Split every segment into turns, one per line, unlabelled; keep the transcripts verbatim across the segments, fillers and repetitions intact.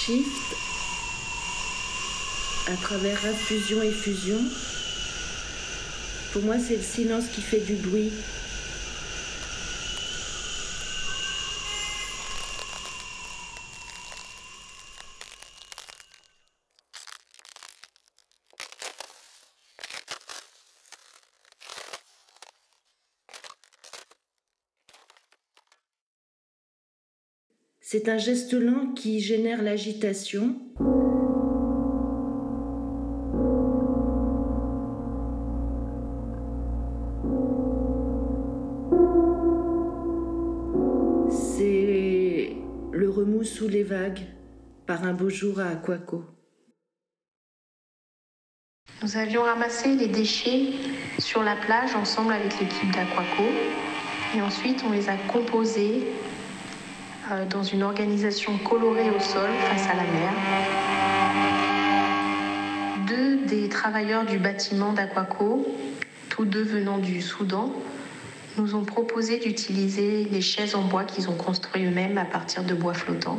shift à travers infusion et fusion. Pour moi, c'est le silence qui fait du bruit. C'est un geste lent qui génère l'agitation. C'est le remous sous les vagues par un beau jour à Aquaco.
Nous avions ramassé les déchets sur la plage ensemble avec l'équipe d'Aquaco et ensuite on les a composés euh, dans une organisation colorée au sol face à la mer. Deux des travailleurs du bâtiment d'Aquaco, tous deux venant du Soudan, nous ont proposé d'utiliser les chaises en bois qu'ils ont construites eux-mêmes à partir de bois flottant.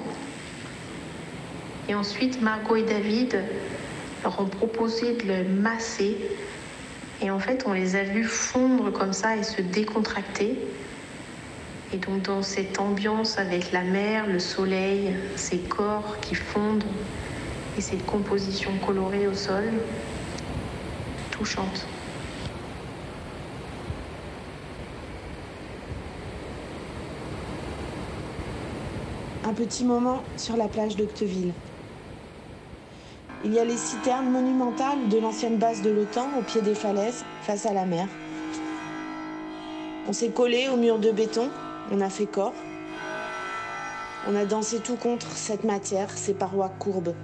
Et ensuite, Margot et David leur ont proposé de le masser. Et en fait, on les a vus fondre comme ça et se décontracter. Et donc, dans cette ambiance avec la mer, le soleil, ces corps qui fondent et cette composition colorée au sol, touchante.
Un petit moment sur la plage d'Octeville. Il y a les citernes monumentales de l'ancienne base de l'OTAN au pied des falaises, face à la mer. On s'est collé au mur de béton, on a fait corps. On a dansé tout contre cette matière, ces parois courbes.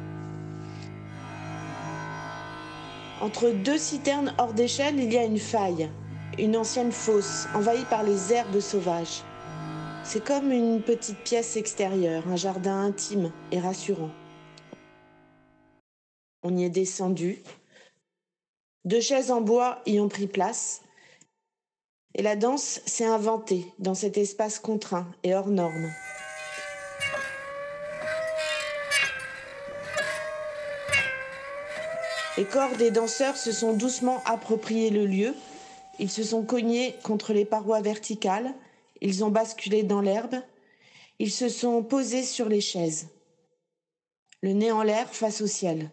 Entre deux citernes hors d'échelle, il y a une faille, une ancienne fosse envahie par les herbes sauvages. C'est comme une petite pièce extérieure, un jardin intime et rassurant. On y est descendu. Deux chaises en bois y ont pris place. Et la danse s'est inventée dans cet espace contraint et hors norme. Les corps des danseurs se sont doucement approprié le lieu. Ils se sont cognés contre les parois verticales. Ils ont basculé dans l'herbe. Ils se sont posés sur les chaises. Le nez en l'air face au ciel.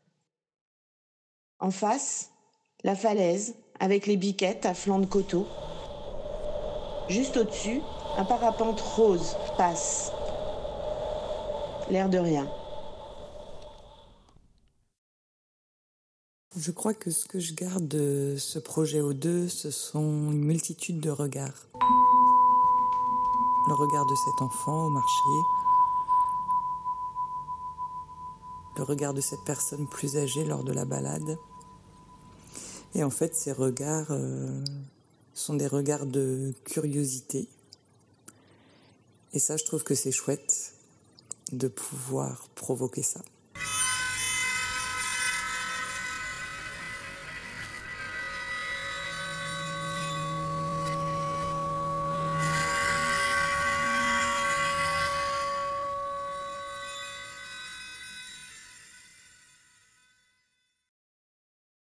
En face, la falaise, avec les biquettes à flanc de coteau. Juste au-dessus, un parapente rose passe. L'air de rien.
Je crois que ce que je garde de ce projet O deux, ce sont une multitude de regards. Le regard de cet enfant au marché, le regard de cette personne plus âgée lors de la balade. Et en fait, ces regards euh, sont des regards de curiosité. Et ça, je trouve que c'est chouette de pouvoir provoquer ça.